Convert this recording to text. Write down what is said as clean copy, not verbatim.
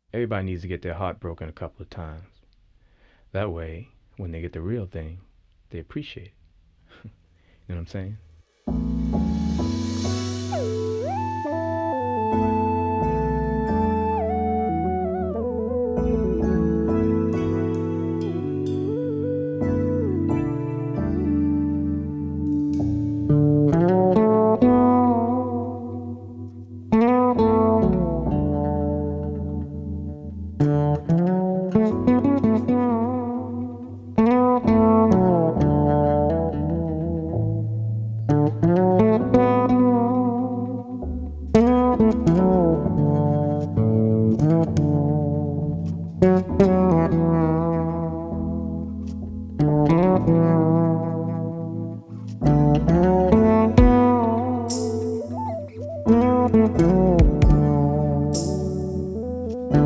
Everybody needs to get their heart broken a couple of times. That way, when they get the real thing, they appreciate it. You know what I'm saying?